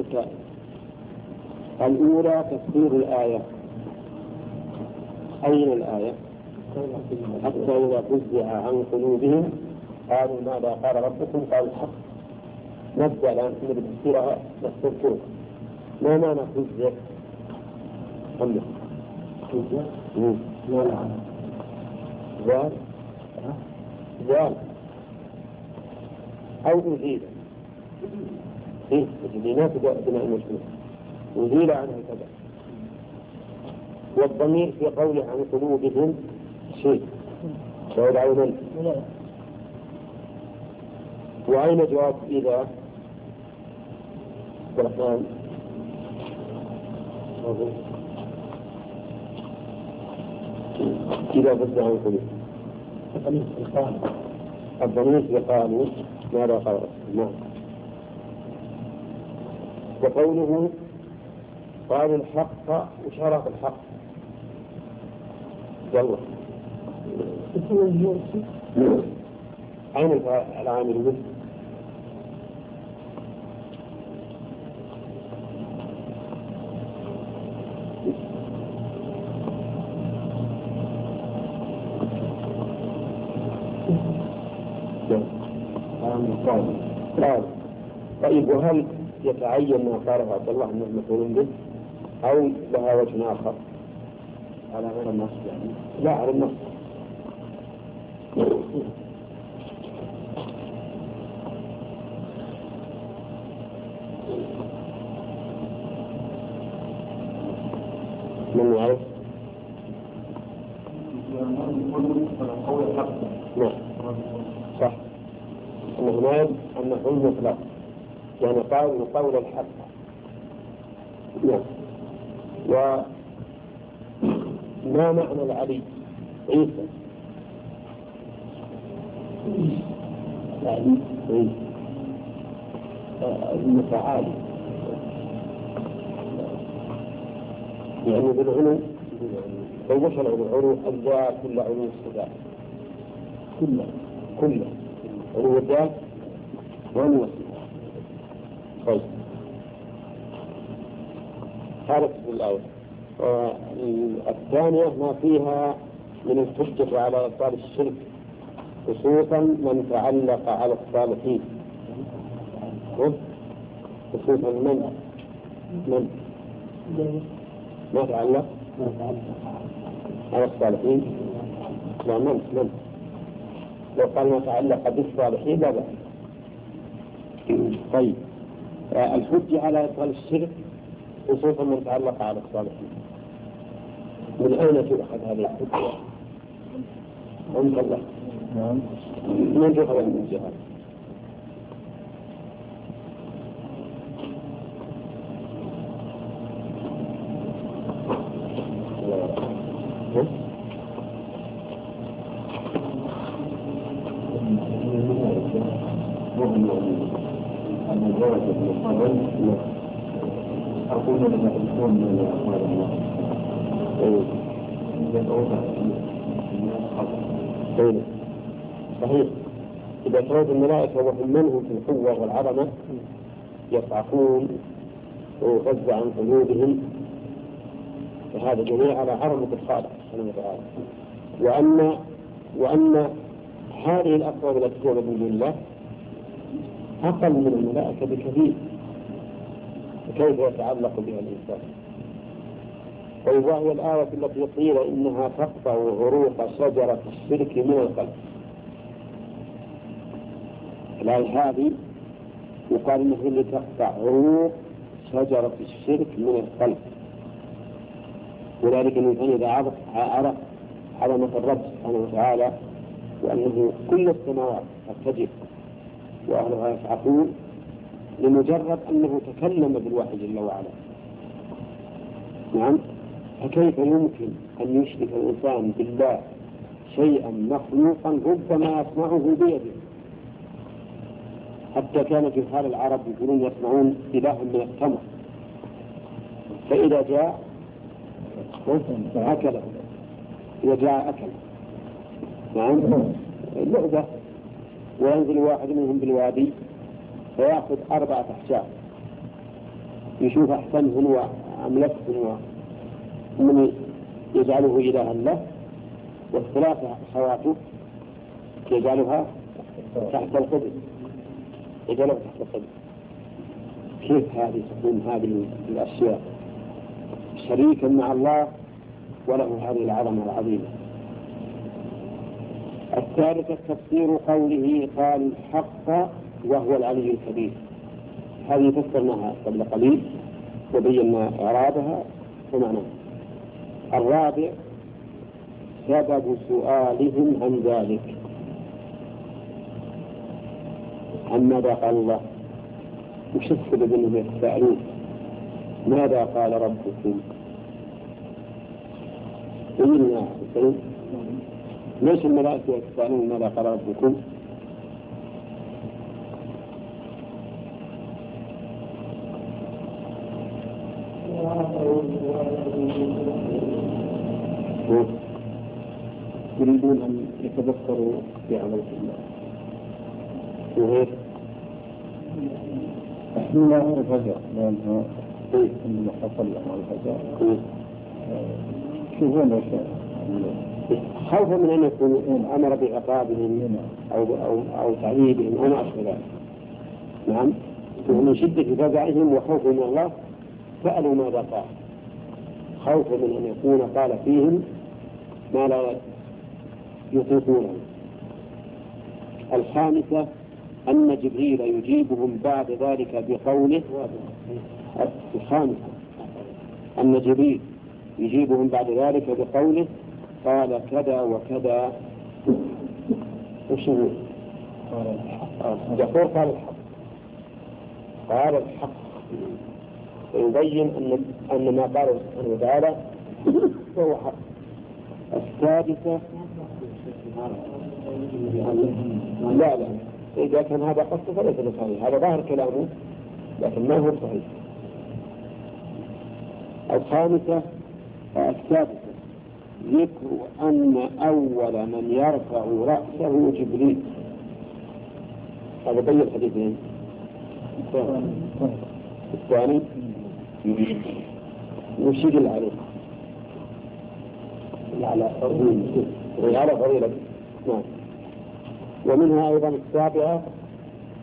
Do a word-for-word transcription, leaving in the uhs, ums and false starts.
مسائل. الأولى تفسير الآية. أين الآية؟ حتى إذا فزع عن قلوبهم قالوا ماذا قال ربكم؟ قالوا الحق. نبدأ الآن نبدأ تفسيرها نفسر. ما معنى فزع؟ محمد فزع؟ لا لا زال زال أو أزيل. إيه الجدينات بناء المجموع أزيل عنها كذا. والضمير في قوله عن قلوبهم شيء ويدعو من. وأين جواب إذا الرحمن؟ إذا فزع عن قلوبهم الضمير في قالوا ماذا قال. نعم. وقوله قالوا الحق وشرف الحق يلا أين العامل به؟ قال طيب وهل يتعين ما قاله عبد الله أنه مفعول به أو لها وجه آخر؟ على غير النص يعني؟ لا على النص. من يعرف؟ نعم صح. أنه نعم أنه المطلق يعني قول قول الحق. نعم. وما معنى العلي عيسى؟ العلي المتعالي يعني بالعلو. لو وصل العلو أجزاء كل علو الصفات كله كله علو الذات وعلو الصفات. طيب هذا في الآية. الثانية ما فيها من الحجة على إبطال الشرك خصوصا من تعلق على الصالحين. خصوصا من من ما تعلق على الصالحين. لا من من لو قال ما تعلق بالصالحين لا بأس. طيب الحجة على إبطال الشرك خصوصا من تعلق على الصالحين. من أين تؤخذ هذه الحجة؟ عند الله. من تؤخذ عند الجهاد؟ أقول لما تكون من أخبار الله صحيح. إذا كانت الملائكة وهم منهم في القوة والعظمة يصعقون ويغذى عن قلوبهم فهذا جميع على عظمة الخالق سبحانه وتعالى. وأن وأن هذه الأقوال التي تكون من دون الله أقل من الملائكة بكثير. كيف يتعلق بها الإنسان؟ وهي الآية التي قيل إنها تقطع عروق شجرة الشرك من القلب. الآية هذه يقال إنها اللي تقطع عروق شجرة الشرك من القلب. وذلك الإنسان إذا عرف عرف عظمة الرب سبحانه وتعالى وأنه كل السماوات ترتجف وأهلها يصعقون لمجرد أنه تكلم بالوحي جل وعلا. نعم. فكيف يمكن أن يشرك الإنسان بالله شيئا مخلوقا ربما يصنعه بيده؟ حتى كان في حال العرب يقولون يصنعون إله من التمر فإذا جاء أكله إذا جاء أكل. نعم. لعبة. وينزل واحد منهم بالوادي فيأخذ أربعة أحجار يشوف أحسنهم وأملكهم ومن يجعله إلها له، والثلاثة أخواته يجعلها تحت القدر، يجعلها تحت القدر. كيف هذه تكون هذه الأشياء شريكا مع الله وله هذه العظمة العظيمة؟ الثالثة تفسير قوله قال الحق وهو العلي الكبير، هذه فسرناها قبل قليل وبينا إعرابها ومعناها. الرابع سبب سؤالهم عن ذلك، عن ماذا قال الله، وش السبب أنهم يتساءلون ماذا قال ربكم؟ قلنا ليش الملائكة يتساءلون ماذا قال ربكم؟ يريدون أن يتذكروا بعظمة الله. وغير احنا الفجر لأنه عندما حصل لهم الفجر يشوفون أشياء خوفا من أن يكون أمر بعقابهم أو أو أو تعذيبهم أو ما أشبه ذلك. نعم، ومن شدة فزعهم وخوفهم من الله سألوا ماذا قال، خوفا من أن يكون قال فيهم ما لا يطيقونه. الخامسة أن جبريل يجيبهم بعد ذلك بقوله. الخامسة أن جبريل يجيبهم بعد ذلك بقوله قال كذا وكذا. وش هو؟ يقول قال الحق، قال الحق، ويبين أن أن ما قاله سبحانه وتعالى هو حق. السادسة لا لا إذا كان هذا قصده فليس صحيح، هذا ظاهر كلامه لكن ما هو صحيح. الخامسة السادسة ذكر أن أول من يرفع رأسه جبريل. هذا بين الحديثين. الثاني يشير عليه على فضيلة على فضيلة. نعم. ومنها أيضا السابعة